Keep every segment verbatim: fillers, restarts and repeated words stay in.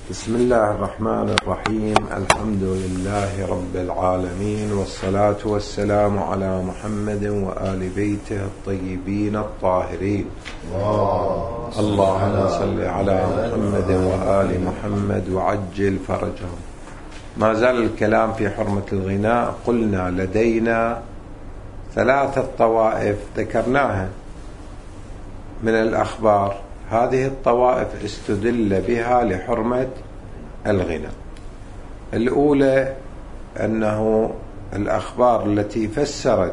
بسم الله الرحمن الرحيم. الحمد لله رب العالمين، والصلاة والسلام على محمد وآل بيته الطيبين الطاهرين. اللهم صل على محمد وآل محمد وعجل فرجهم. ما زال الكلام في حرمة الغناء. قلنا لدينا ثلاثة طوائف ذكرناها من الأخبار، هذه الطوائف استدل بها لحرمة الغناء. الأولى أنه الأخبار التي فسرت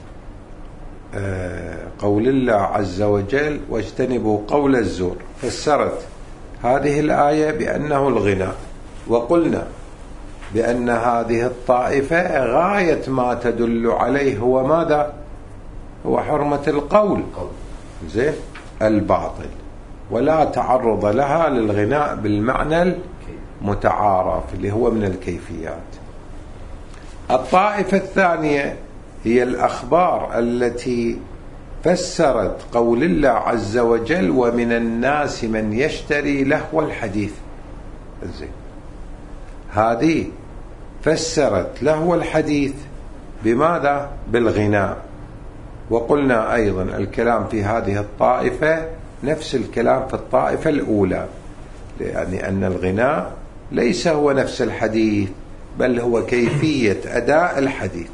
قول الله عز وجل واجتنبوا قول الزور، فسرت هذه الآية بأنه الغناء، وقلنا بأن هذه الطائفة غاية ما تدل عليه هو ماذا؟ هو حرمة القول زين الباطل، ولا تعرض لها للغناء بالمعنى المتعارف اللي هو من الكيفيات. الطائفة الثانية هي الأخبار التي فسرت قول الله عز وجل ومن الناس من يشتري لهو الحديث. زين هذه فسرت لهو الحديث بماذا؟ بالغناء. وقلنا أيضا الكلام في هذه الطائفة نفس الكلام في الطائفة الأولى، يعني أن الغناء ليس هو نفس الحديث، بل هو كيفية أداء الحديث.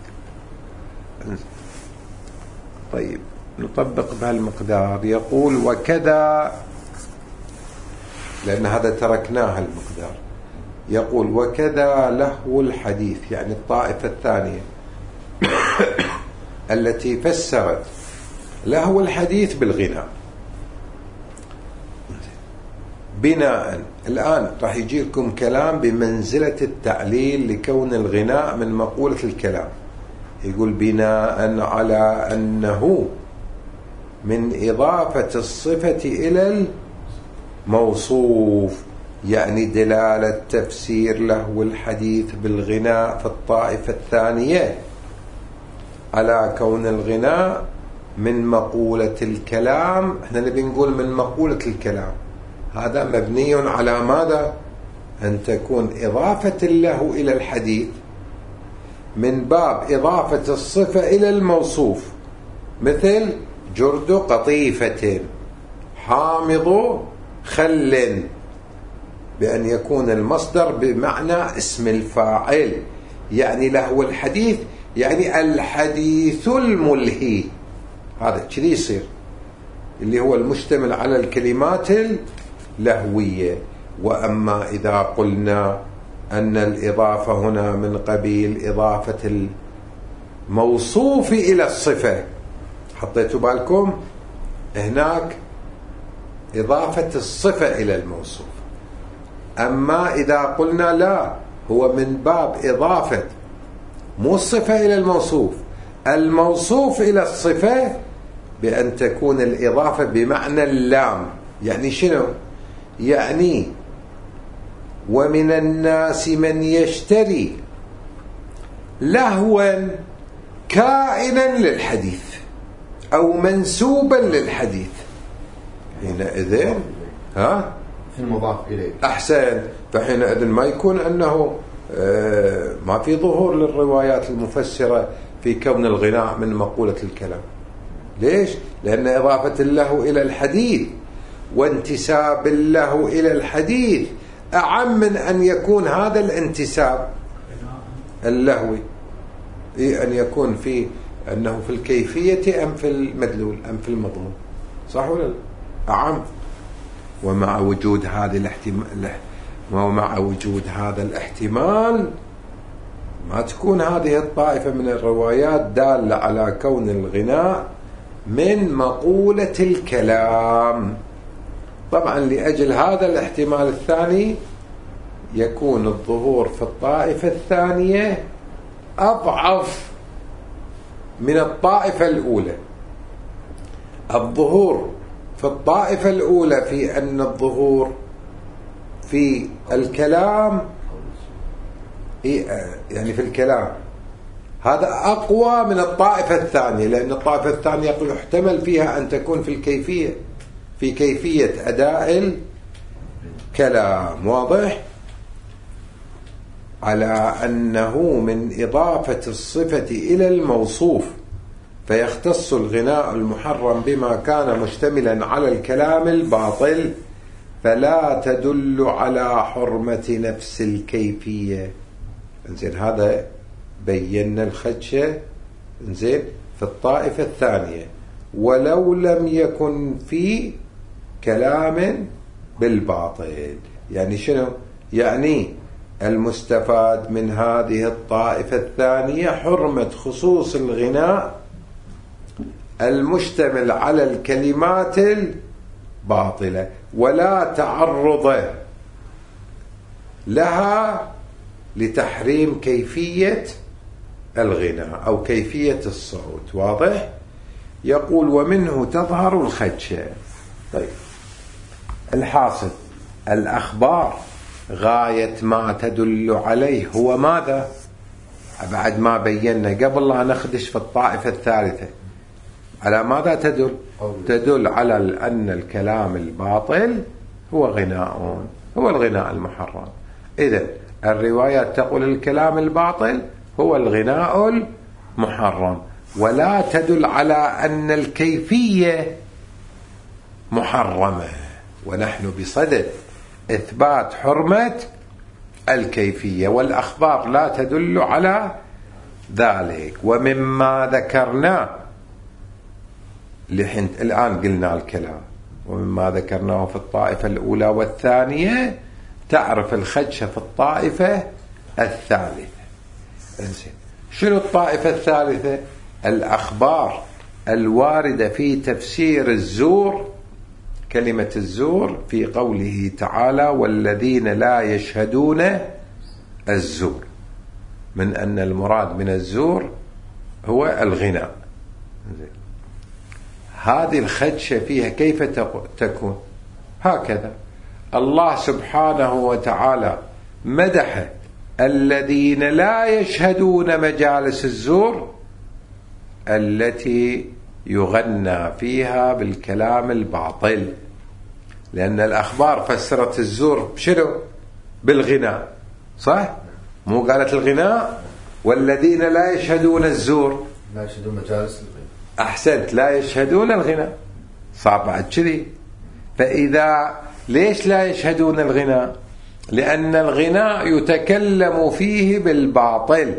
طيب نطبق بهالمقدار. يقول وكذا، لأن هذا تركناه المقدار. يقول وكذا لهو الحديث، يعني الطائفة الثانية التي فسرت لهو الحديث بالغناء بناء. الآن راح يجي لكم كلام بمنزلة التعليل لكون الغناء من مقولة الكلام. يقول بناء على أنه من إضافة الصفة إلى الموصوف، يعني دلالة تفسير لهو الحديث بالغناء في الطائفة الثانية على كون الغناء من مقولة الكلام. احنا نبي نقول من مقولة الكلام، هذا مبني على ماذا؟ أن تكون إضافة اللهو إلى الحديث من باب إضافة الصفة إلى الموصوف، مثل جرد قطيفة، حامض خل، بأن يكون المصدر بمعنى اسم الفاعل، يعني لهو الحديث يعني الحديث الملهي. هذا كذي يصير اللي هو المشتمل على الكلمات اللهوية. وأما إذا قلنا أن الإضافة هنا من قبيل إضافة الموصوف إلى الصفة، حطيتوا بالكم هناك إضافة الصفة إلى الموصوف. أما إذا قلنا لا، هو من باب إضافة مو الصفة إلى الموصوف، الموصوف إلى الصفة، بأن تكون الإضافة بمعنى اللام. يعني شنو؟ يعني ومن الناس من يشتري لهوا كائنا للحديث أو منسوبا للحديث. حينئذ ها في المضاف إليه أحسن، فحينئذ ما يكون أنه آه ما في ظهور للروايات المفسرة في كون الغناء من مقولة الكلام. ليش؟ لأن إضافة اللهو إلى الحديث وانتساب اللهو إلى الحديث أعم من أن يكون هذا الانتساب اللهوي أن يكون في أنه في الكيفية أم في المدلول أم في المضمون، صح ولا لا؟ أعم. ومع وجود هذه الاحتمال ومع وجود هذا الاحتمال ما تكون هذه الطائفة من الروايات دالة على كون الغناء من مقولة الكلام. طبعا لأجل هذا الاحتمال الثاني يكون الظهور في الطائفة الثانية أضعف من الطائفة الأولى. الظهور في الطائفة الأولى في أن الظهور في الكلام يعني في الكلام هذا أقوى من الطائفة الثانية، لأن الطائفة الثانية يحتمل فيها أن تكون في الكيفية في كيفية أداء كلام. واضح؟ على أنه من إضافة الصفة إلى الموصوف فيختص الغناء المحرم بما كان مشتملا على الكلام الباطل فلا تدل على حرمة نفس الكيفية. انزين هذا بينا الخدشة انزين في الطائفة الثانية. ولو لم يكن في كلام بالباطل، يعني شنو؟ يعني المستفاد من هذه الطائفة الثانية حرمة خصوص الغناء المشتمل على الكلمات الباطلة ولا تعرض لها لتحريم كيفية الغناء أو كيفية الصوت. واضح؟ يقول ومنه تظهر الخدشة. طيب الحاصل الأخبار غاية ما تدل عليه هو ماذا؟ بعد ما بينا قبل لا نخدش في الطائفة الثالثة على ماذا تدل؟ تدل على أن الكلام الباطل هو غناء، هو الغناء المحرم. إذن الروايات تقول الكلام الباطل هو الغناء المحرم، ولا تدل على أن الكيفية محرمة، ونحن بصدد إثبات حرمة الكيفية، والأخبار لا تدل على ذلك. ومما ذكرنا لحين الآن قلنا الكلام، ومما ذكرناه في الطائفة الأولى والثانية تعرف الخدشة في الطائفة الثالثة. انزين شنو الطائفة الثالثة؟ الأخبار الواردة في تفسير الزور، كلمة الزور في قوله تعالى والذين لا يشهدون الزور، من أن المراد من الزور هو الغناء. هذه الخدشة فيها كيف تكون؟ هكذا الله سبحانه وتعالى مدح الذين لا يشهدون مجالس الزور التي يغنى فيها بالكلام الباطل، لأن الأخبار فسرت الزور بشنو؟ بالغناء، صح؟ مو قالت الغناء والذين لا يشهدون الزور لا يشهدون مجالس الغناء. أحسنت، لا يشهدون الغناء، صار بعد كذي. فإذا ليش لا يشهدون الغناء؟ لأن الغناء يتكلم فيه بالباطل.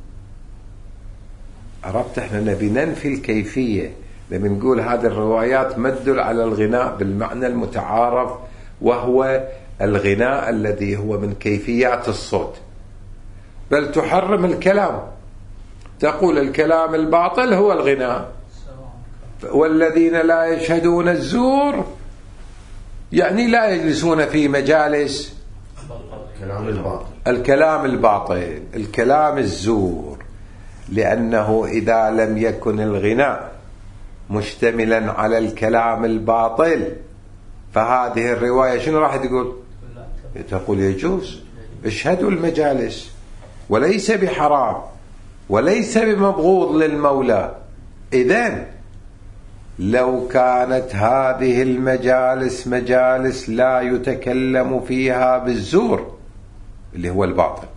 عرفت؟ احنا نبي ننفي الكيفية، لما نقول هذه الروايات ما تدل على الغناء بالمعنى المتعارف، وهو الغناء الذي هو من كيفيات الصوت، بل تحرم الكلام، تقول الكلام الباطل هو الغناء. والذين لا يشهدون الزور يعني لا يجلسون في مجالس الكلام الباطل، الكلام الباطل، الكلام الزور، لأنه إذا لم يكن الغناء مشتملا على الكلام الباطل فهذه الرواية شنو راح تقول؟ تقول يجوز، اشهدوا المجالس، وليس بحرام وليس بمبغوض للمولى. إذن لو كانت هذه المجالس مجالس لا يتكلم فيها بالزور اللي هو الباطل،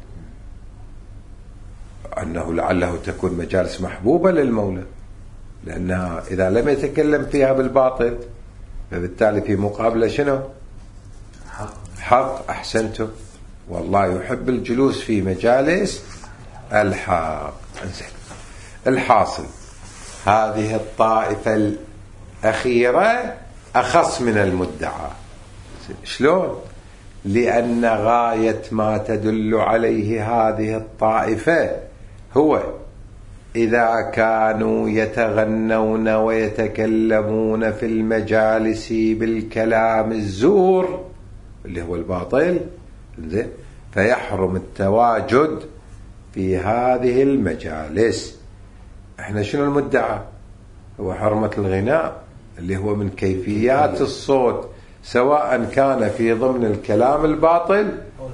أنه لعله تكون مجالس محبوبة للمولى، لأنها إذا لم يتكلم فيها بالباطل فبالتالي في مقابلة شنو؟ حق. حق. أحسنتم، والله يحب الجلوس في مجالس الحق. الحاصل هذه الطائفة الأخيرة أخص من المدعى. شلون؟ لأن غاية ما تدل عليه هذه الطائفة هو إذا كانوا يتغنون ويتكلمون في المجالس بالكلام الزور اللي هو الباطل، فيحرم التواجد في هذه المجالس. احنا شنو المدعى؟ هو حرمة الغناء اللي هو من كيفيات الصوت، سواء كان في ضمن الكلام الباطل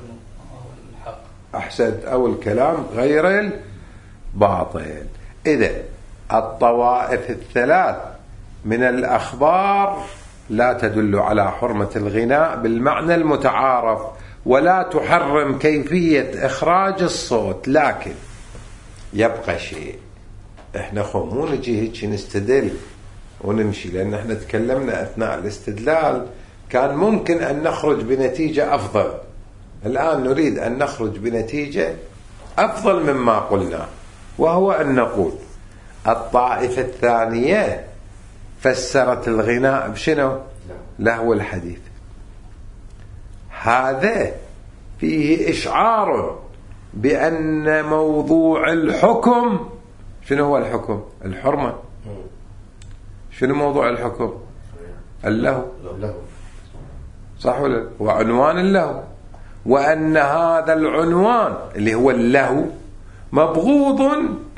أحسنت أو الكلام غير الباطل. إذن الطوائف الثلاث من الأخبار لا تدل على حرمة الغناء بالمعنى المتعارف، ولا تحرم كيفية إخراج الصوت، لكن يبقى شيء. احنا خو مو نجي هيك نستدل ونمشي، لأن احنا تكلمنا أثناء الاستدلال كان ممكن أن نخرج بنتيجة أفضل. الآن نريد أن نخرج بنتيجة أفضل مما قلنا، وهو أن نقول الطائفة الثانية فسرت الغناء بشنو؟ لهو الحديث. هذا فيه إشعار بأن موضوع الحكم، شنو هو الحكم؟ الحرمة. شنو موضوع الحكم؟ اللهو، صح ولا؟ وعنوان اللهو، وأن هذا العنوان اللي هو اللهو مبغوض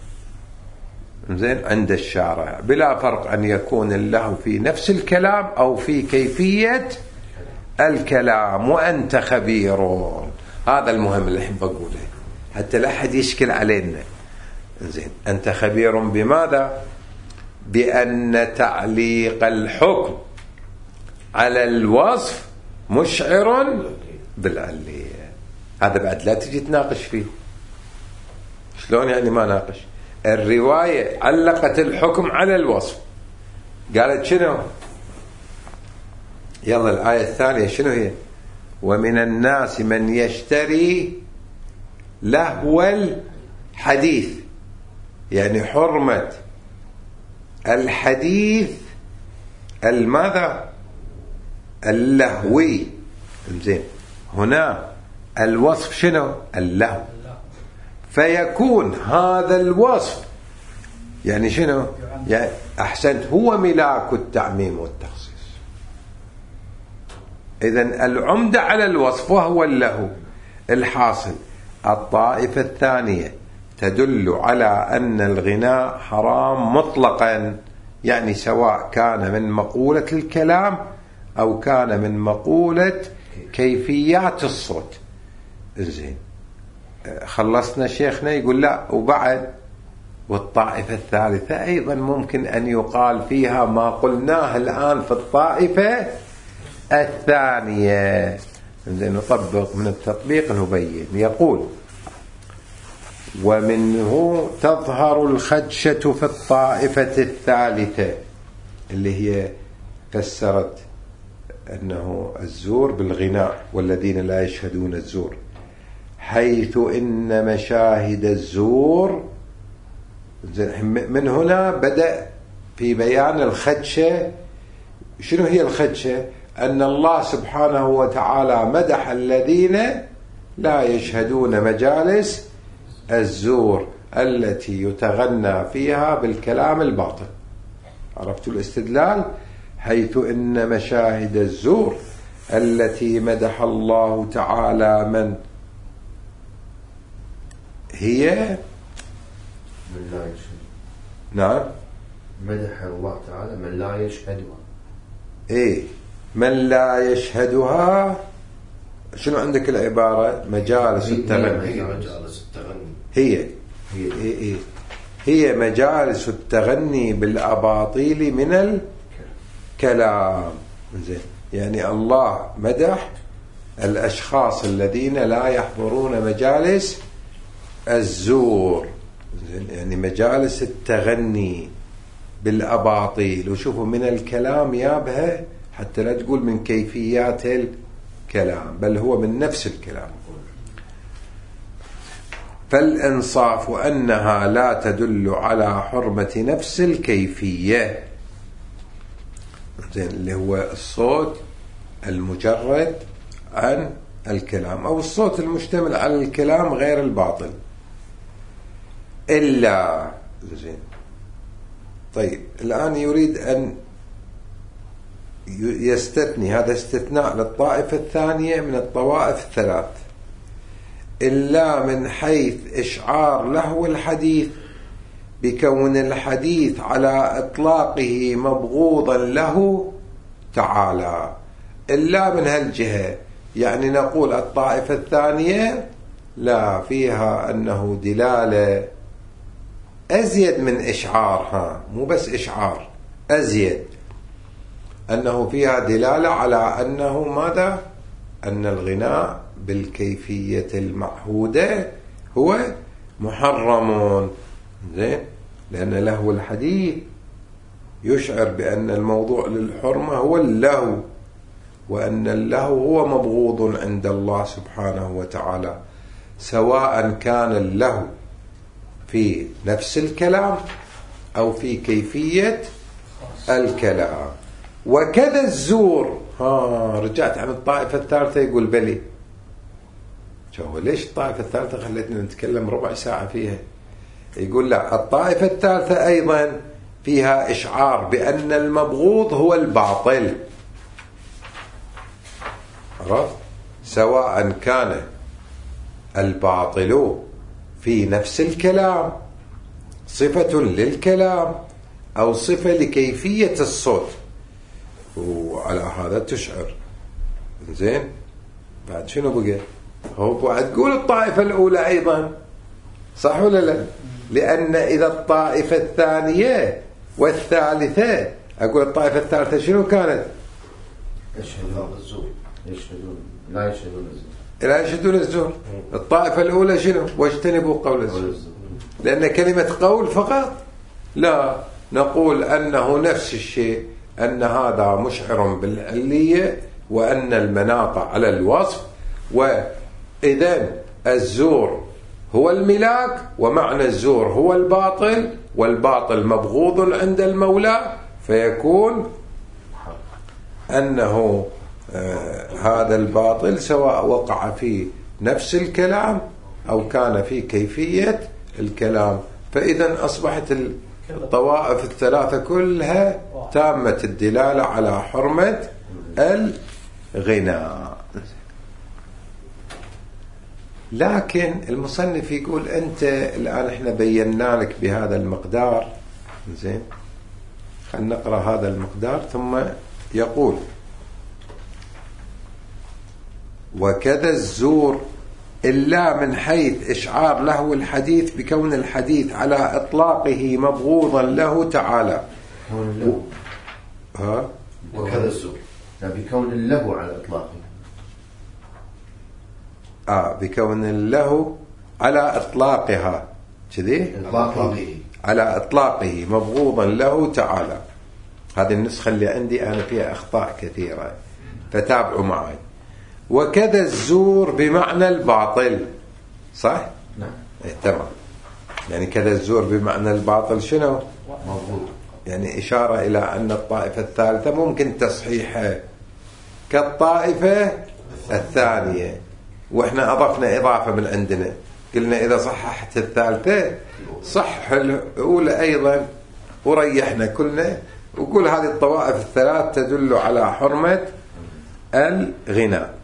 زين عند الشارع، بلا فرق أن يكون اللهو في نفس الكلام أو في كيفية الكلام. وأنت خبير، هذا المهم اللي أحب أقوله حتى لا أحد يشكل علينا. زين، أنت خبير بماذا؟ بأن تعليق الحكم على الوصف مشعر بالعلية. هذا بعد لا تجي تناقش فيه. شلون يعني ما ناقش؟ الرواية علقت الحكم على الوصف، قالت شنو؟ يلا الآية الثانية شنو هي؟ ومن الناس من يشتري لهو الحديث، يعني حرمة الحديث الماذا؟ اللهوي. زين، هنا الوصف شنو؟ اللهو. فيكون هذا الوصف يعني شنو؟ يعني أحسنت، هو ملاك التعميم والتخصيص. إذن العمدة على الوصف وهو اللهو. الحاصل الطائفة الثانية تدل على أن الغناء حرام مطلقا، يعني سواء كان من مقولة الكلام أو كان من مقولة كيفيات الصوت. زين، خلصنا شيخنا يقول لا وبعد والطائفة الثالثة أيضا ممكن أن يقال فيها ما قلناه الآن في الطائفة الثانية. زين، نطبق من التطبيق نبين. يقول ومنه تظهر الخدشة في الطائفة الثالثة، اللي هي فسرت أنه الزور بالغناء والذين لا يشهدون الزور، حيث إن مشاهد الزور. من هنا بدأ في بيان الخدشة. شنو هي الخدشة؟ أن الله سبحانه وتعالى مدح الذين لا يشهدون مجالس الزور التي يتغنى فيها بالكلام الباطل. عرفتوا الاستدلال؟ حيث إن مشاهد الزور التي مدح الله تعالى من هي من لا يشهد. نعم، مدح الله تعالى من لا يشهدها. ايه، من لا يشهدها. شنو عندك العبارة؟ مجالس التغني. هي مجالس التغني. هي هي هي, هي, هي مجالس التغني بالأباطيل من الكلام. زين، يعني الله مدح الأشخاص الذين لا يحضرون مجالس الزور. زين، يعني مجالس التغني بالأباطيل. وشوفوا من الكلام يابها، حتى لا تقول من كيفيات الكلام، بل هو من نفس الكلام. فالإنصاف أنها لا تدل على حرمة نفس الكيفية. زين، اللي هو الصوت المجرد عن الكلام أو الصوت المشتمل على الكلام غير الباطل. إلا زين. طيب الآن يريد أن يستثني، هذا استثناء للطائفة الثانية من الطوائف الثلاث، إلا من حيث إشعار لهو الحديث بكون الحديث على إطلاقه مبغوضا له تعالى. إلا من هالجهة، يعني نقول الطائفة الثانية لا، فيها أنه دلالة أزيد من إشعار، ها مو بس إشعار، أزيد. أنه فيها دلالة على أنه ماذا؟ أن الغناء بالكيفية المعهودة هو محرم. زين، لأن لهو الحديث يشعر بأن الموضوع للحرمة هو اللهو، وأن اللهو هو مبغوض عند الله سبحانه وتعالى، سواء كان اللهو في نفس الكلام أو في كيفية الكلام. وكذا الزور. ها رجعت عن الطائفة الثالثة، يقول بلي شو ليش الطائفة الثالثة خلتنا نتكلم ربع ساعة فيها؟ يقول لا، الطائفة الثالثة أيضا فيها إشعار بأن المبغوض هو الباطل، عرفت؟ سواء كان الباطل في نفس الكلام صفة للكلام أو صفة لكيفية الصوت، وعلى هذا تشعر. زين، بعد شنو بقى؟ هو بعد تقول الطائفة الأولى أيضا، صح ولا لا؟ لأن إذا الطائفة الثانية والثالثة، أقول الطائفة الثالثة شنو كانت؟ يشهدون الزور، يشهدون لا يشهدون الزور، لا يشهدون الزور. الطائفة الأولى شنو؟ واجتنبوا قول الزور، لأن كلمة قول فقط. لا، نقول أنه نفس الشيء، أن هذا مشعر بالعلية، وأن المناط على الوصف، وإذن الزور هو الملاك، ومعنى الزور هو الباطل، والباطل مبغوض عند المولى، فيكون أنه آه هذا الباطل سواء وقع في نفس الكلام أو كان في كيفية الكلام. فإذا أصبحت الطوائف الثلاثة كلها تامة الدلالة على حرمة الغناء. لكن المصنف يقول أنت الآن احنا بينا لك بهذا المقدار. زين، خلينا نقرأ هذا المقدار. ثم يقول: وكذا الزور إلا من حيث إشعار له الحديث بكون الحديث على إطلاقه مبغوضا له تعالى. و... ها؟ وكذا الزور بكون له على إطلاقه. آه بكون له على إطلاقها كذي، إطلاقه على إطلاقه مبغوضا له تعالى. هذه النسخة اللي عندي أنا فيها أخطاء كثيرة، فتابعوا معي. وكذا الزور بمعنى الباطل، صح؟ نعم. إيه تمام. يعني كذا الزور بمعنى الباطل شنو؟ مضبوط. يعني إشارة إلى أن الطائفة الثالثة ممكن تصحيحها كالطائفة الثانية، وإحنا أضفنا إضافة من عندنا، قلنا إذا صححت الثالثة صح الأولى أيضا، وريحنا كلنا، وقول هذه الطوائف الثلاث تدل على حرمة الغناء،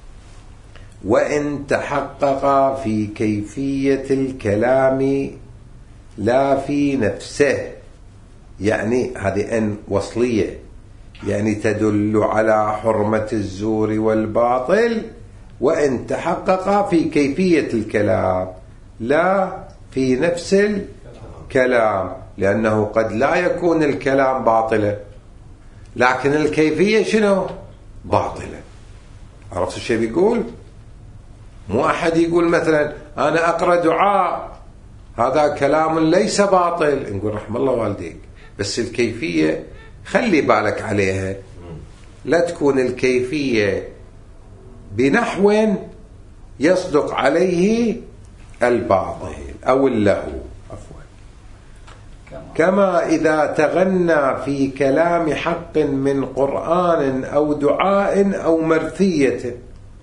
وإن تحقق في كيفية الكلام لا في نفسه. يعني هذه أن وصلية، يعني تدل على حرمة الزور والباطل وإن تحقق في كيفية الكلام لا في نفس الكلام، لأنه قد لا يكون الكلام باطلا لكن الكيفية شنو؟ باطلة. عرفت الشيء بيقول؟ مو أحد يقول مثلا أنا أقرأ دعاء هذا كلام ليس باطل، نقول رحم الله والديك، بس الكيفية خلي بالك عليها، لا تكون الكيفية بنحو يصدق عليه الباطل أو اللهو. عفوا. كما إذا تغنى في كلام حق من قرآن أو دعاء أو مرثية.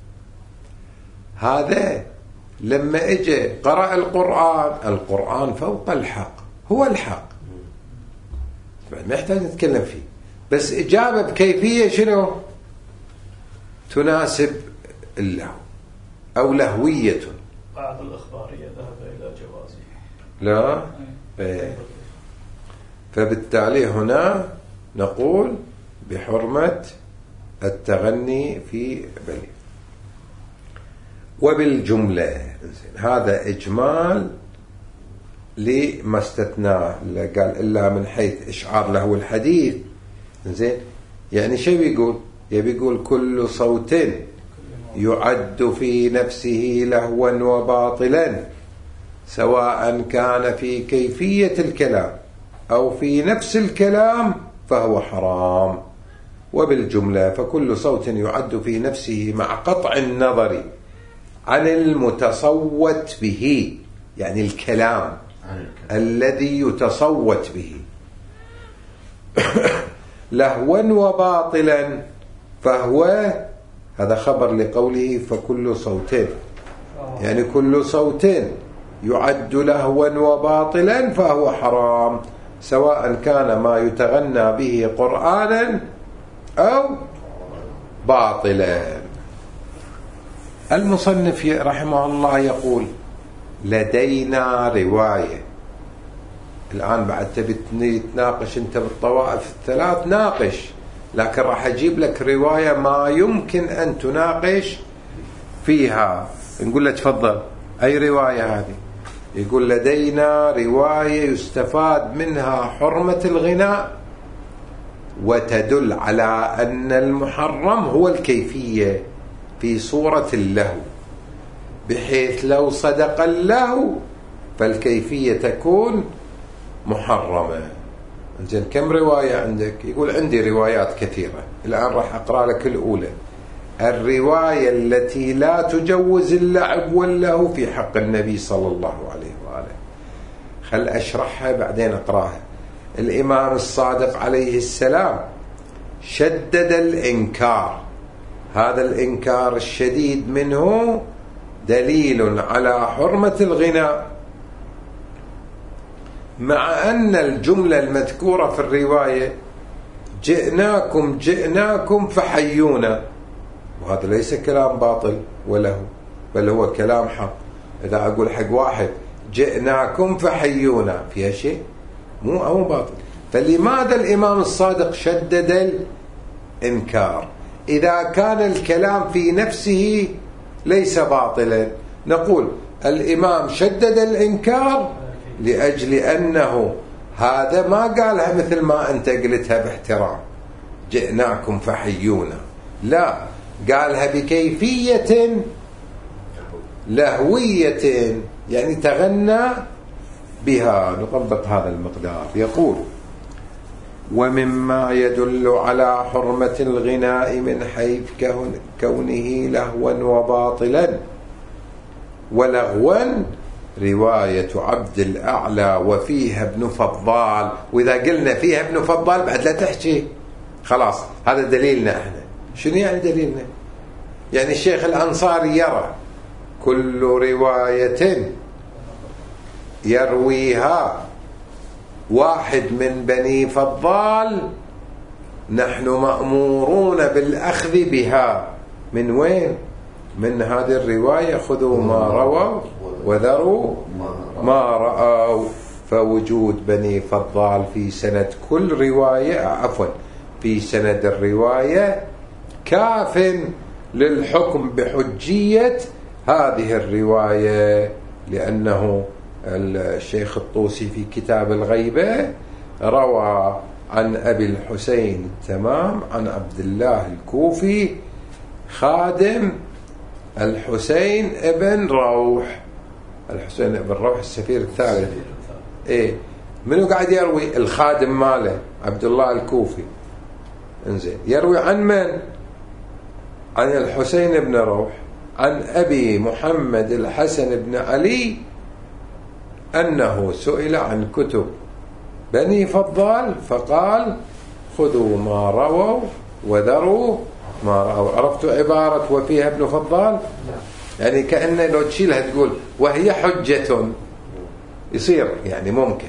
هذا لما اجى قرأ القرآن، القرآن فوق الحق، هو الحق، ما يحتاج نتكلم فيه، بس إجابة بكيفية شنو؟ تناسب اللهو أو لهوية. بعض الإخبارية ذهب إلى جوازه. لا إيه. فبالتالي هنا نقول بحرمة التغني في بلي. وبالجملة هذا إجمال لما استثناه، قال إلا من حيث إشعار له الحديث. زين، يعني شو بيقول؟ يبي يقول كل صوت يعد في نفسه لهوا وباطلا سواء كان في كيفية الكلام أو في نفس الكلام فهو حرام. وبالجملة فكل صوت يعد في نفسه مع قطع النظر عن المتصوت به، يعني الكلام الذي يتصوت به، لهوا وباطلا فهو، هذا خبر لقوله فكل صوت، يعني كل صوت يعد لهوا وباطلا فهو حرام سواء كان ما يتغنى به قرآنا أو باطلا. المصنف رحمه الله يقول لدينا رواية. الآن بعد تبي تناقش أنت بالطوائف الثلاث ناقش، لكن راح أجيب لك رواية ما يمكن أن تناقش فيها. نقول له تفضل أي رواية هذه؟ يقول لدينا رواية يستفاد منها حرمة الغناء وتدل على أن المحرم هو الكيفية في صورة اللهو، بحيث لو صدق اللهو فالكيفية تكون محرمة. زين كم رواية عندك؟ يقول عندي روايات كثيرة. الآن راح أقرأ لك الأولى، الرواية التي لا تجوز اللعب واللهو في حق النبي صلى الله عليه وآله. خل أشرحها بعدين أقرأها. الإمام الصادق عليه السلام شدد الإنكار، هذا الإنكار الشديد منه دليل على حرمة الغناء، مع أن الجملة المذكورة في الرواية جئناكم جئناكم فحيونا، وهذا ليس كلام باطل وله، بل هو كلام حق. إذا أقول حق واحد جئناكم فحيونا فيها شيء مو أو باطل. فلماذا الإمام الصادق شدد الإنكار إذا كان الكلام في نفسه ليس باطلا؟ نقول الإمام شدد الإنكار لأجل أنه هذا ما قالها مثل ما أنت قلتها باحترام جئناكم فحيونا، لا، قالها بكيفية لهوية، يعني تغنى بها. نطبق هذا المقدار. يقول ومما يدل على حرمة الغناء من حيث كونه لهوا وباطلا ولغوا رواية عبد الأعلى وفيها ابن فضال. وإذا قلنا فيها ابن فضال بعد لا تحكي، خلاص هذا دليلنا احنا. شنو يعني دليلنا؟ يعني الشيخ الأنصاري يرى كل رواية يرويها واحد من بني فضال نحن مأمورون بالأخذ بها. من وين؟ من هذه الرواية خذوا ما رووا وذروا ما رأوا. فوجود بني فضال في سند كل رواية، عفوا في سند الرواية، كاف للحكم بحجية هذه الرواية، لأنه الشيخ الطوسي في كتاب الغيبة روى عن أبي الحسين التمام عن عبد الله الكوفي خادم الحسين ابن روح، الحسين ابن روح السفير الثالث. إيه، منو قاعد يروي؟ الخادم ماله عبد الله الكوفي. انزين، يروي عن من؟ عن الحسين ابن روح عن أبي محمد الحسن بن علي أنه سئل عن كتب بني فضال فقال خذوا ما رووا وذروا ما رأوا. عرفتوا عبارة وفيها ابن فضال؟ يعني كأنه لو تشيلها تقول وهي حجة، يصير يعني ممكن.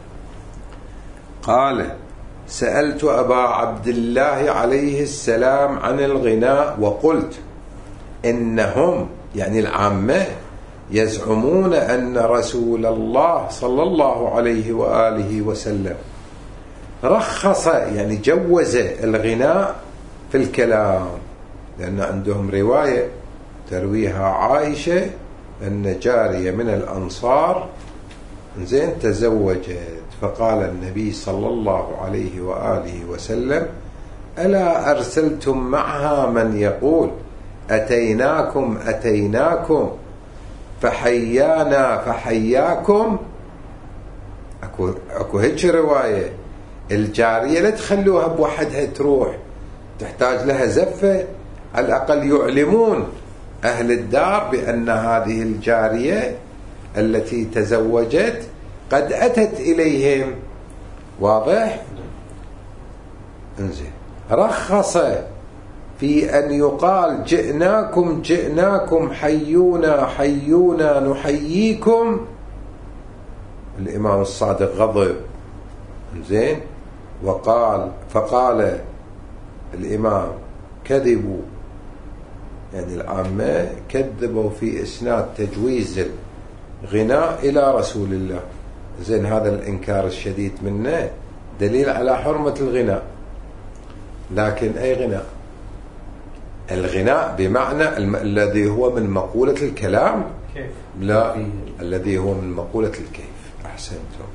قال سألت أبا عبد الله عليه السلام عن الغناء وقلت إنهم يعني العامة يزعمون أن رسول الله صلى الله عليه وآله وسلم رخص يعني جوز الغناء في الكلام، لأن عندهم رواية ترويها عائشة أن جارية من الأنصار زين تزوجت، فقال النبي صلى الله عليه وآله وسلم ألا أرسلتم معها من يقول أتيناكم أتيناكم فحيانا فحياكم؟ أكو, أكو هيك رواية. الجارية لا تخلوها بوحدها تروح، تحتاج لها زفة، على الأقل يعلمون أهل الدار بأن هذه الجارية التي تزوجت قد أتت إليهم. واضح؟ انزين. رخص في أن يقال جئناكم جئناكم حيونا حيونا نحييكم. الإمام الصادق غضب، زين، وقال فقال الإمام كذبوا، يعني العامة كذبوا في إسناد تجويز الغناء إلى رسول الله. زين، هذا الإنكار الشديد منه دليل على حرمة الغناء. لكن أي غناء؟ الغناء بمعنى الم... الذي هو من مقولة الكلام؟ كيف؟ لا، الذي هو من مقولة الكيف. أحسنتم.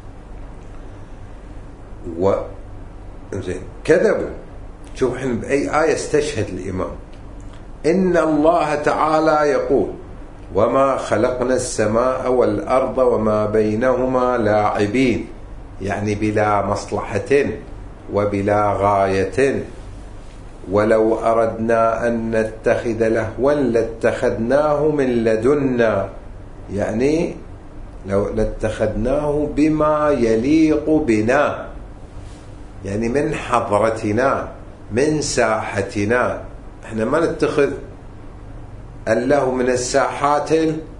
و زين كذبوا. شوف احنا بأي آية استشهد الإمام. إن الله تعالى يقول وما خلقنا السماء والأرض وما بينهما لاعبين، يعني بلا مصلحة وبلا غاية. ولو أردنا أن نتخذ لهوا لاتخذناه من لدنا، يعني لو لاتخذناه بما يليق بنا، يعني من حضرتنا من ساحتنا. احنا ما نتخذ اللهو من الساحات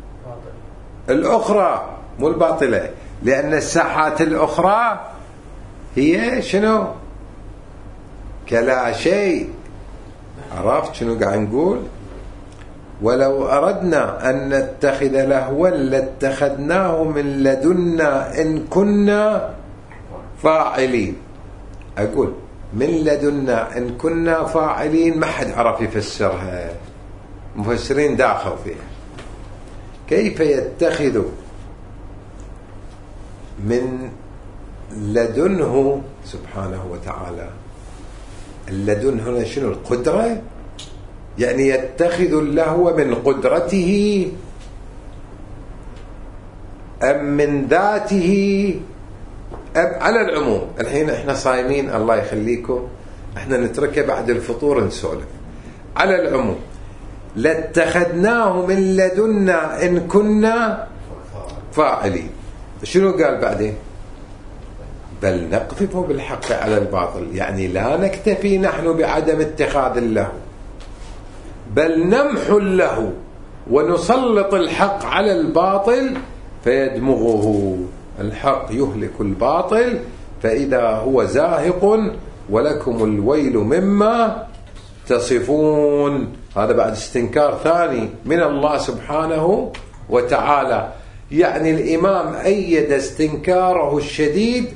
الأخرى، مو الباطلة، لأن الساحات الأخرى هي شنو؟ كلا شيء. عرفت شنو قاعد نقول؟ ولو أردنا أن نتخذ لهوا لاتخذناه من لدنا إن كنا فاعلين. أقول من لدنا إن كنا فاعلين، ما حد عرف يفسرها، مفسرين داخل فيها. كيف يتخذ من لدنه سبحانه وتعالى؟ اللدن هنا شنو؟ القدرة، يعني يتخذ اللهو من قدرته أم من ذاته؟ أم على العموم. الحين احنا صايمين الله يخليكم، احنا نتركه بعد الفطور نسولف. على العموم لاتخذناه من لدنا إن كنا فاعلين. شنو قال بعدين؟ بل نقذف بالحق على الباطل، يعني لا نكتفي نحن بعدم اتخاذ اللهو، بل نمحو اللهو ونسلط الحق على الباطل فيدمغه. الحق يهلك الباطل فإذا هو زاهق ولكم الويل مما تصفون. هذا بعد استنكار ثاني من الله سبحانه وتعالى. يعني الإمام أيد استنكاره الشديد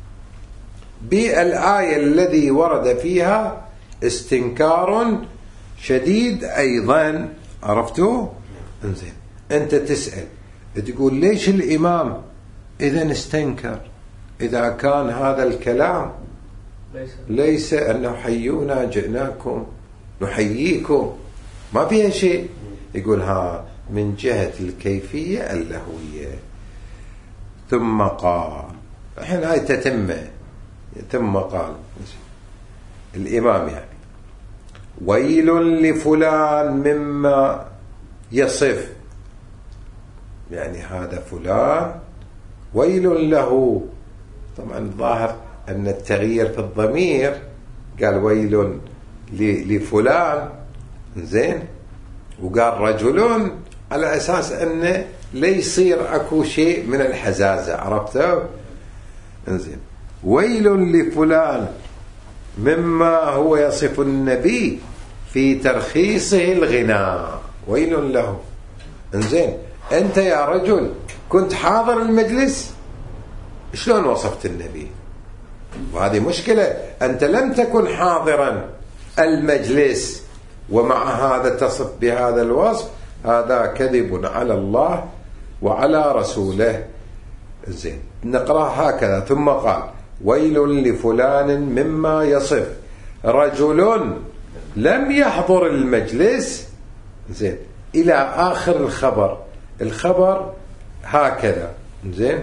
بالآية الذي ورد فيها استنكار شديد أيضا. عرفتوا؟ انزين، أنت تسأل تقول ليش الإمام إذا استنكر إذا كان هذا الكلام ليس, ليس أنه حيونا جئناكم نحييكم، ما فيها شيء. يقول ها من جهة الكيفية اللهوية. ثم قال، الحين هاي تتمة. ثم قال الإمام يعني ويل لفلان مما يصف، يعني هذا فلان ويل له. طبعا الظاهر أن التغيير في الضمير قال ويل لفلان، زين، وقال رجل على أساس أنه لا يصير أكو شيء من الحزازة. عرفته؟ زين، ويل لفلان مما هو يصف النبي في ترخيصه الغناء. ويل له. انزين، أنت يا رجل كنت حاضر المجلس، شلون وصفت النبي؟ وهذه مشكلة، أنت لم تكن حاضرا المجلس ومع هذا تصف بهذا الوصف، هذا كذب على الله وعلى رسوله. زين، نقرأ هكذا. ثم قال ويل لفلان مما يصف رجل لم يحضر المجلس زين إلى آخر الخبر. الخبر هكذا زين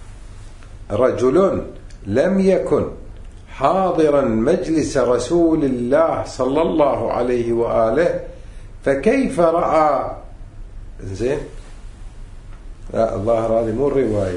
رجل لم يكن حاضرا مجلس رسول الله صلى الله عليه وآله فكيف رأى زين. لا الظاهر هذه مو الرواية،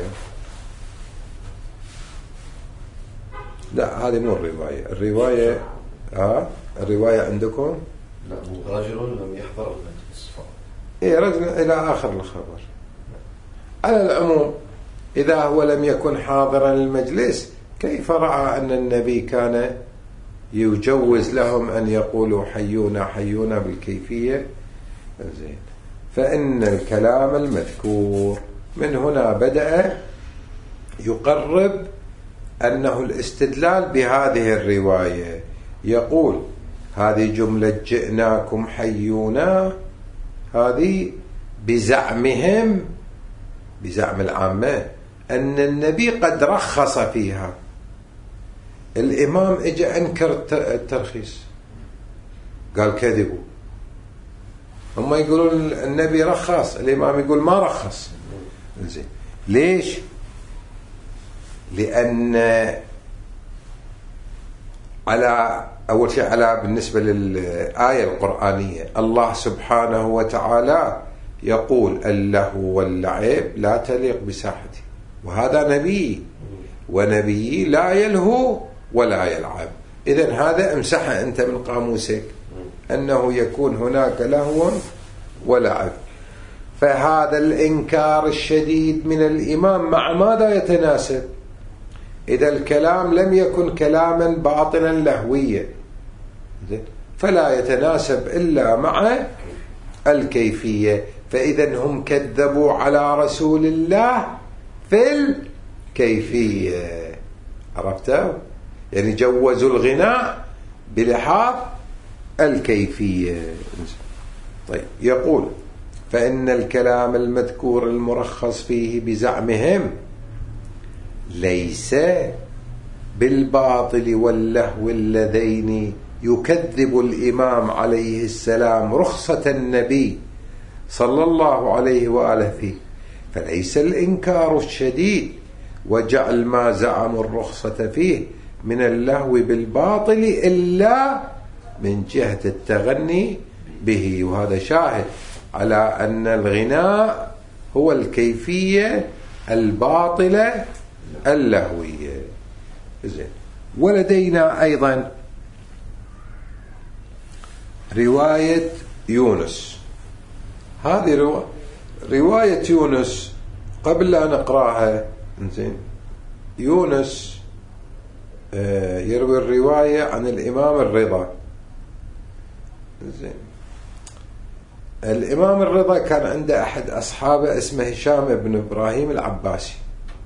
لا هذه مو الرواية. الرواية ها الرواية عندكم لا مو رجل لم يحضر المجلس فقط. إيه رجل إلى آخر الخبر. على العموم إذا هو لم يكن حاضرا المجلس كيف رأى أن النبي كان يجوز لهم أن يقولوا حيونا حيونا بالكيفية زين. فإن الكلام المذكور من هنا بدأ يقرب أنه الاستدلال بهذه الرواية. يقول هذه جملة جئناكم حيونا هذه بزعمهم بزعم العامة أن النبي قد رخص فيها. الإمام اجى أنكر الترخيص قال كذبوا. هم يقولون النبي رخص، الإمام يقول ما رخص. زين ليش؟ لأن على أول شيء على بالنسبة للآية القرآنية الله سبحانه وتعالى يقول اللهو واللعب لا تليق بساحته، وهذا نبي ونبي لا يلهو ولا يلعب. إذن هذا امسحه أنت من قاموسك أنه يكون هناك لهو ولعب. فهذا الإنكار الشديد من الإمام مع ماذا يتناسب؟ إذا الكلام لم يكن كلاما باطلا لهويا فلا يتناسب إلا مع الكيفية. فإذا هم كذبوا على رسول الله في الكيفية. عرفتوا؟ يعني جوزوا الغناء بلحاظ الكيفية. طيب يقول فإن الكلام المذكور المرخص فيه بزعمهم ليس بالباطل واللهو اللذين يكذب الإمام عليه السلام رخصة النبي صلى الله عليه وآله فيه، فليس الإنكار الشديد وجعل ما زعموا الرخصة فيه من اللهو بالباطل إلا من جهة التغني به. وهذا شاهد على أن الغناء هو الكيفية الباطلة اللهوية. زين. ولدينا أيضا رواية يونس. هذه روا... رواية يونس قبل لا نقرأها زين. يونس يروي الرواية عن الإمام الرضا. زين. الإمام الرضا كان عنده أحد أصحابه اسمه هشام بن إبراهيم العباسي،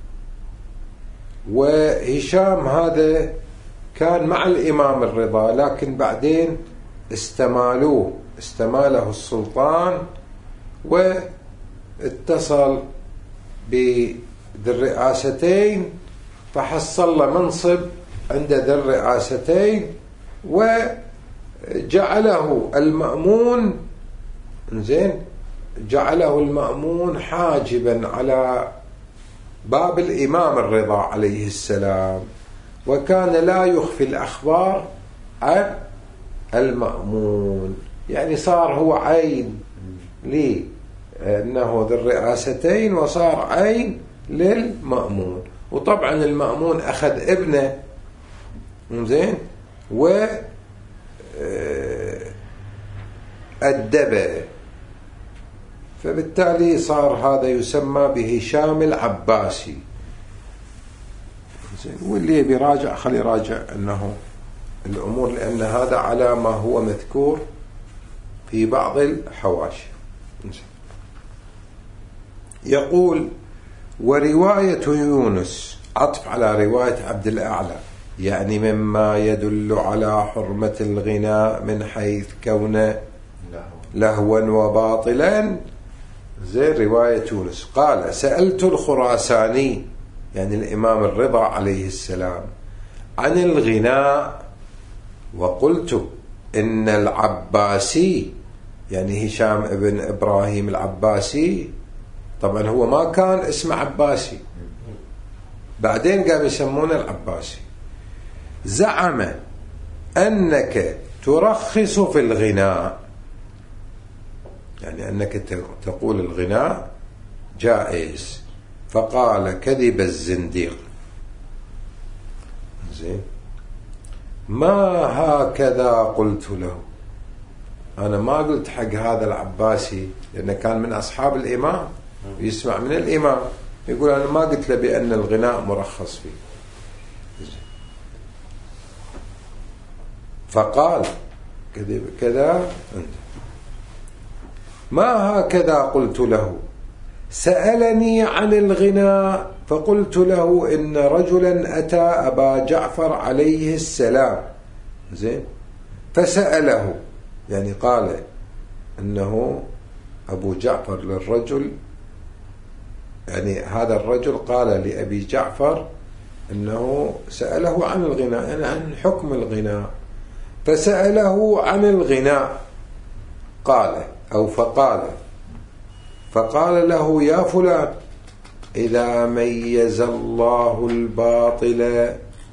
وهشام هذا كان مع الإمام الرضا لكن بعدين استمالوه استماله السلطان واتصل بذي الرئاستين فحصل له منصب عند ذي الرئاستين وجعله المأمون زين جعله المأمون حاجبا على باب الإمام الرضا عليه السلام، وكان لا يخفي الأخبار عن المأمون. يعني صار هو عين ليه أنه ذي الرئاستين وصار عين للمأمون. وطبعا المأمون أخذ ابنه زين و أدبه، فبالتالي صار هذا يسمى بهشام العباسي. واللي بيراجع خلي راجع أنه الأمور، لأن هذا على ما هو مذكور في بعض الحواشي. يقول ورواية يونس عطف على رواية عبد الأعلى، يعني مما يدل على حرمة الغناء من حيث كونه لهوا وباطلا زي رواية يونس. قال سألت الخراساني يعني الإمام الرضا عليه السلام عن الغناء وقلت إن العباسي يعني هشام ابن إبراهيم العباسي، طبعا هو ما كان اسمه عباسي، بعدين قام يسمونه العباسي، زعم أنك ترخص في الغناء، يعني أنك تقول الغناء جائز، فقال كذب الزنديق. زين، ما هكذا قلت له، أنا ما قلت حق هذا العباسي لأنه كان من أصحاب الإمام ويسمع من الإمام، يقول أنا ما قلت له بأن الغناء مرخص فيه. فقال كذا ما هكذا قلت له، سألني عن الغناء فقلت له إن رجلا أتى أبا جعفر عليه السلام، زين، فسأله، يعني قال إنه أبو جعفر للرجل، يعني هذا الرجل قال لأبي جعفر إنه سأله عن الغناء، يعني عن حكم الغناء، فسأله عن الغناء قال أو فقال فقال له يا فلان إذا ميز الله الباطل،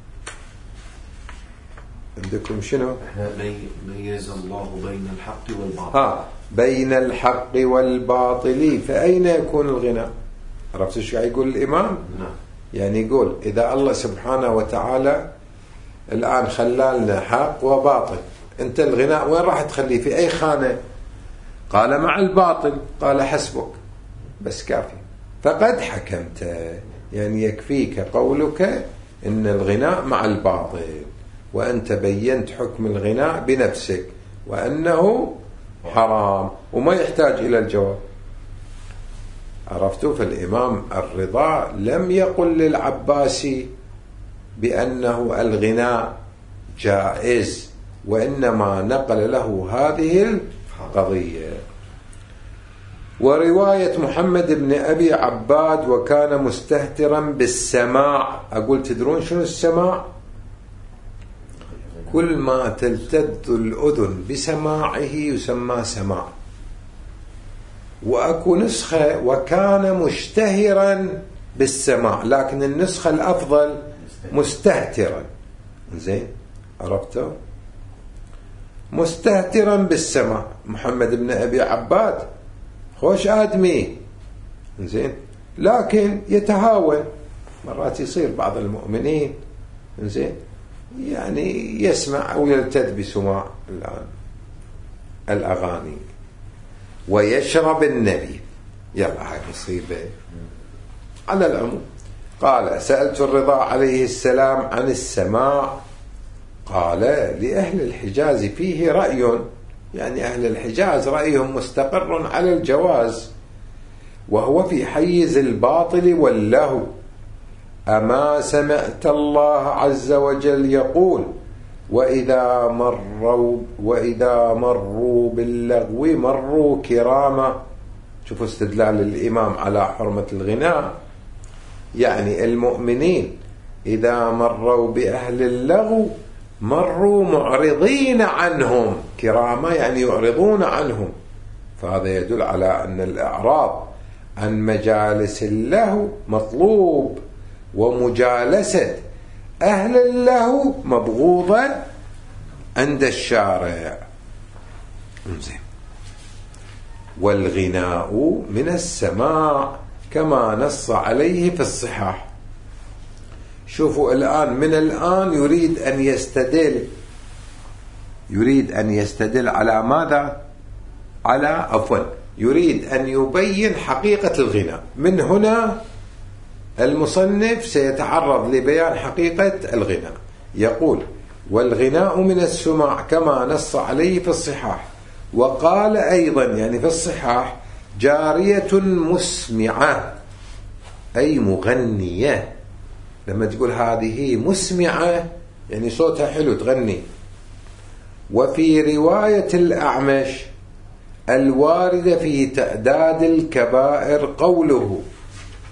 عندكم شنو؟ ميز الله بين الحق والباطل، ها بين الحق والباطل، فأين يكون الغناء؟ عرفت ايش قاعد يقول الإمام؟ نعم. يعني يقول إذا الله سبحانه وتعالى الآن خلالنا حق وباطل، أنت الغناء وين راح تخليه؟ في أي خانة؟ قال مع الباطل، قال حسبك، بس كافي، فقد حكمت، يعني يكفيك قولك إن الغناء مع الباطل، وأنت بينت حكم الغناء بنفسك وأنه حرام وما يحتاج إلى الجواب. عرفتوا؟ فالإمام الرضا لم يقل للعباسي بأنه الغناء جائز، وإنما نقل له هذه القضية. ورواية محمد بن أبي عباد وكان مستهترا بالسماع، أقول تدرون شنو السماع؟ كل ما تلتذ الأذن بسماعه يسمى سماع. وأكو نسخة وكان مشتهرا بالسماع، لكن النسخة الأفضل مستهترا. زين، عرفته؟ مستهترا بالسماع. محمد بن أبي عباد خوش آدمي، زين، لكن يتهاون، مرات يصير بعض المؤمنين زين يعني يسمع أو يلتذ بسماع الآن الأغاني ويشرب النبي. يلا هاي مصيبة. على العموم قال سألت الرضا عليه السلام عن السماع، قال لأهل الحجاز فيه رأي، يعني أهل الحجاز رأيهم مستقر على الجواز، وهو في حيز الباطل واللهو. أما سمعت الله عز وجل يقول وإذا مروا وإذا مروا باللغو مروا كراما. شوفوا استدلال الإمام على حرمة الغناء، يعني المؤمنين إذا مروا بأهل اللغو مروا معرضين عنهم، كراما يعني يعرضون عنهم، فهذا يدل على أن الإعراض عن مجالس اللهو مطلوب، ومجالسة أهل اللهو مبغوضة عند الشارع. زين. والغناء من السماع كما نص عليه في الصحاح. شوفوا الآن، من الآن يريد أن يستدل يريد أن يستدل على ماذا؟ على عفوا يريد أن يبين حقيقة الغناء. من هنا المصنف سيتعرض لبيان حقيقة الغناء. يقول والغناء من السماع كما نص عليه في الصحاح. وقال أيضا يعني في الصحاح جارية مسمعة أي مغنية. لما تقول هذه مسمعة يعني صوتها حلو تغني. وفي رواية الأعمش الواردة في تعداد الكبائر قوله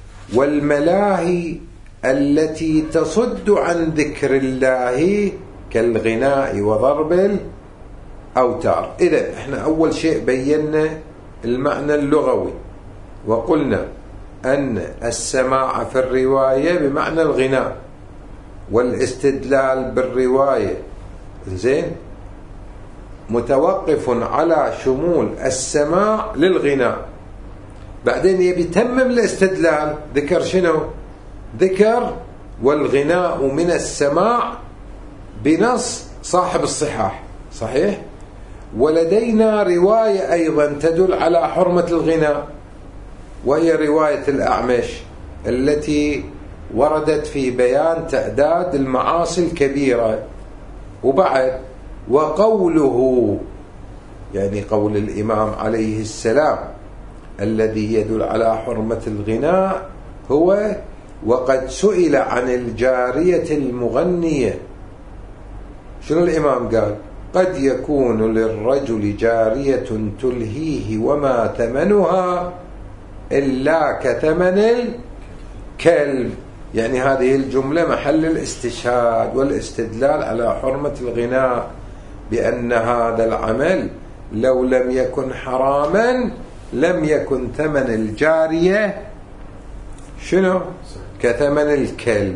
والملاهي التي تصد عن ذكر الله كالغناء وضرب الأوتار. إذا إحنا أول شيء بينا المعنى اللغوي، وقلنا أن السماع في الرواية بمعنى الغناء، والاستدلال بالرواية زين متوقف على شمول السماع للغناء. بعدين يبي يتمم الاستدلال، ذكر شنو؟ ذكر والغناء من السماع بنص صاحب الصحاح، صحيح؟ ولدينا رواية أيضا تدل على حرمة الغناء، وهي رواية الأعمش التي وردت في بيان تعداد المعاصي الكبيرة. وبعد وقوله، يعني قول الإمام عليه السلام الذي يدل على حرمة الغناء هو وقد سئل عن الجارية المغنية. شنو الإمام قال؟ قد يكون للرجل جارية تلهيه وما ثمنها إلا كثمن الكلب. يعني هذه الجملة محل الاستشهاد والاستدلال على حرمة الغناء، بأن هذا العمل لو لم يكن حراما لم يكن ثمن الجارية شنو؟ كثمن الكلب.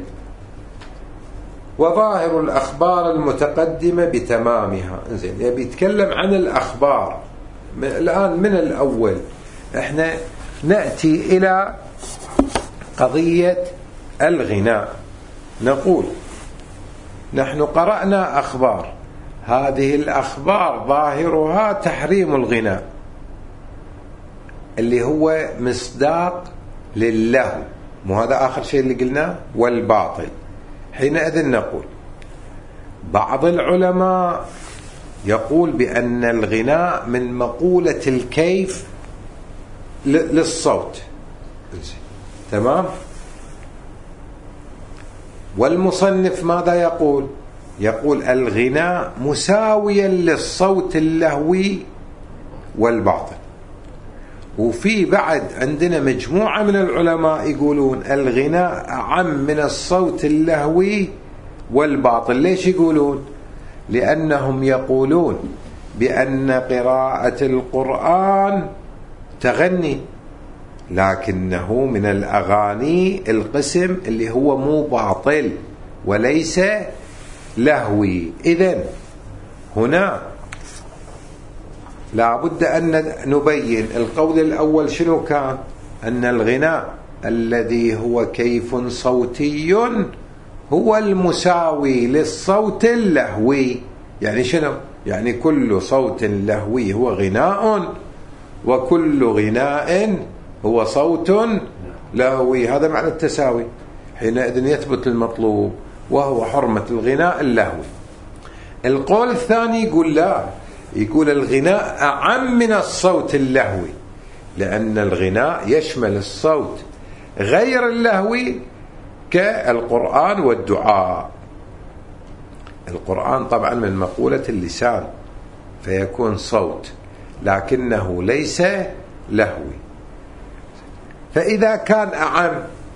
وظاهر الأخبار المتقدمة بتمامها. إنزين يبي يتكلم عن الأخبار الآن من الأول. إحنا نأتي إلى قضية الغناء. نقول نحن قرأنا أخبار، هذه الأخبار ظاهرها تحريم الغناء اللي هو مصداق للهو، مو هذا آخر شيء اللي قلناه؟ والباطل. حينئذ نقول بعض العلماء يقول بأن الغناء من مقولة الكيف للصوت، تمام؟ والمصنف ماذا يقول؟ يقول الغناء مساويا للصوت اللهوي والباطل. وفي بعد عندنا مجموعة من العلماء يقولون الغناء أعم من الصوت اللهوي والباطل. ليش يقولون؟ لأنهم يقولون بأن قراءة القرآن تغني، لكنه من الأغاني القسم اللي هو مو باطل وليس لهوي. إذن هنا لا بد أن نبين القول الأول شنو كان؟ أن الغناء الذي هو كيف صوتي هو المساوي للصوت اللهوي. يعني شنو؟ يعني كل صوت لهوي هو غناء، وكل غناء هو صوت لهوي. هذا معنى التساوي. حينئذ يثبت المطلوب وهو حرمة الغناء اللهوي. القول الثاني يقول لا، يقول الغناء أعم من الصوت اللهوي، لأن الغناء يشمل الصوت غير اللهوي كالقرآن والدعاء. القرآن طبعا من مقولة اللسان فيكون صوت، لكنه ليس لهوي. فإذا كان أعم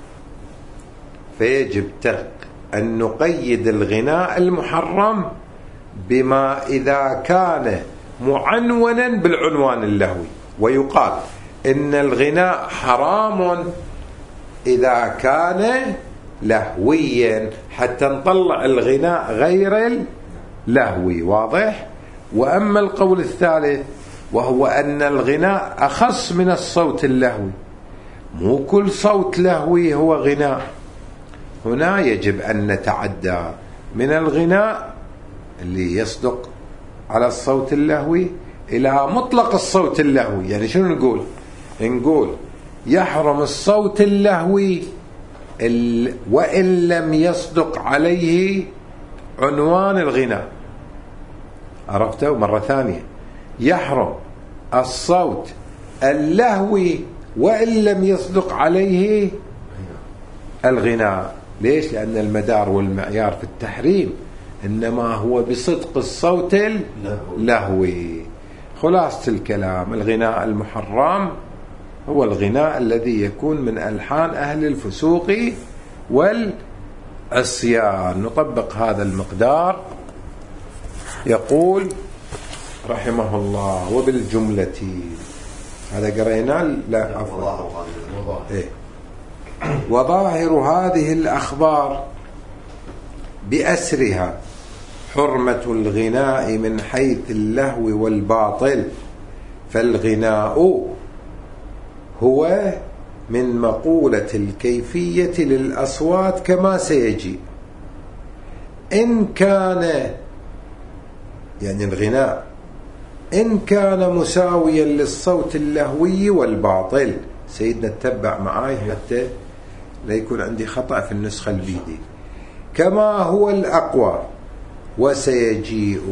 فيجب أن نقيد الغناء المحرم بما إذا كان معنونا بالعنوان اللهوي. ويقال إن الغناء حرام إذا كان لهويا حتى نطلع الغناء غير اللهوي. واضح؟ وأما القول الثالث وهو أن الغناء أخص من الصوت اللهوي، مو كل صوت لهوي هو غناء. هنا يجب أن نتعدى من الغناء اللي يصدق على الصوت اللهوي إلى مطلق الصوت اللهوي. يعني شنو نقول؟ نقول يحرم الصوت اللهوي وإن لم يصدق عليه عنوان الغناء. عرفته؟ مرة ثانية، يحرم الصوت اللهوي وإن لم يصدق عليه الغناء. ليش؟ لأن المدار والمعيار في التحريم إنما هو بصدق الصوت اللهوي. خلاصة الكلام، الغناء المحرم هو الغناء الذي يكون من ألحان أهل الفسوق والعصيان. نطبق هذا المقدار يقول رحمه الله وبالجملة، هذا قرينا لا عفوا إيه. وظاهر هذه الأخبار بأسرها حرمة الغناء من حيث اللهو والباطل، فالغناء هو من مقولة الكيفية للأصوات كما سيجي، إن كان يعني الغناء إن كان مساويا للصوت اللهوي والباطل. سيدنا اتبع معاي حتى لا يكون عندي خطأ في النسخة البيدي. كما هو الأقوى وسيجيء.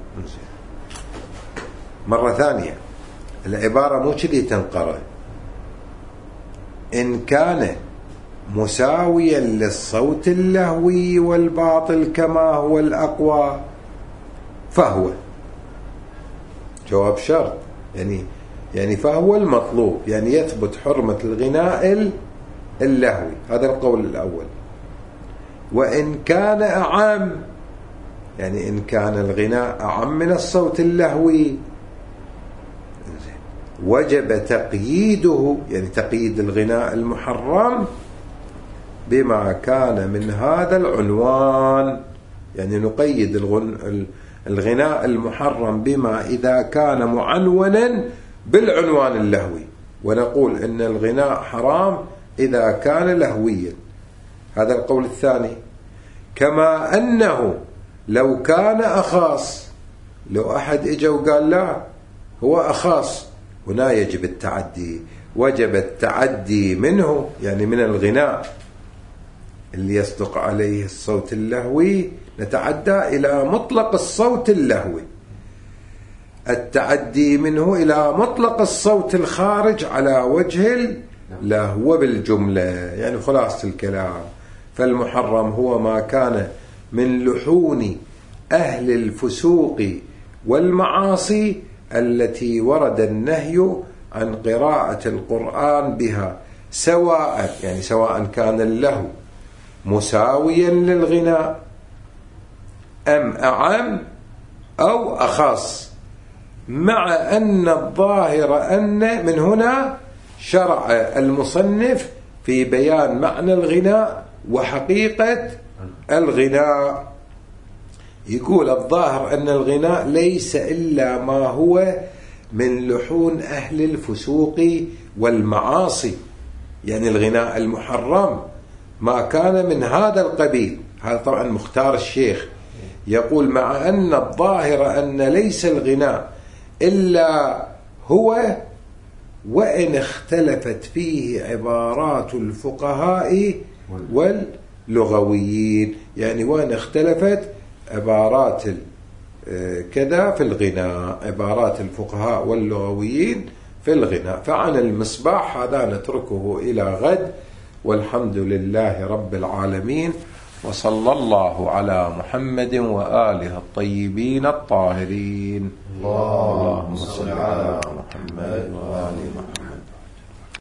مرة ثانية العبارة مو كذي تنقرأ، إن كان مساويا للصوت اللهوي والباطل كما هو الأقوى فهو جواب شرط، يعني يعني فهو المطلوب، يعني يثبت حرمة الغناء اللهوي، هذا القول الأول. وإن كان أعم، يعني إن كان الغناء أعم من الصوت اللهوي وجب تقييده، يعني تقييد الغناء المحرم بما كان من هذا العنوان، يعني نقيد الغناء المحرم بما إذا كان معنونا بالعنوان اللهوي، ونقول إن الغناء حرام إذا كان لهويا. هذا القول الثاني. كما أنه لو كان أخاص، لو أحد إجا وقال لا هو أخاص، هنا يجب التعدي، وجب التعدي منه، يعني من الغناء اللي يصدق عليه الصوت اللهوي نتعدى إلى مطلق الصوت اللهوي، التعدي منه إلى مطلق الصوت الخارج على وجه اللهو بالجملة، يعني خلاصة الكلام. فالمحرم هو ما كان من لحون أهل الفسوق والمعاصي التي ورد النهي عن قراءة القرآن بها، سواء يعني سواء كان اللهو مساويا للغناء أم أعم أو أخص، مع أن الظاهر أن من هنا شرع المصنف في بيان معنى الغناء وحقيقة الغناء. يقول الظاهر أن الغناء ليس إلا ما هو من لحون أهل الفسوق والمعاصي، يعني الغناء المحرم ما كان من هذا القبيل. هذا طبعا مختار الشيخ، يقول مع أن الظاهر أن ليس الغناء إلا هو، وإن اختلفت فيه عبارات الفقهاء واللغويين، يعني وإن اختلفت عبارات كذا في الغناء، عبارات الفقهاء واللغويين في الغناء. فعن المصباح هذا نتركه إلى غد، والحمد لله رب العالمين، وصلى الله على محمد وآله الطيبين الطاهرين. اللهم صل على محمد وآل محمد.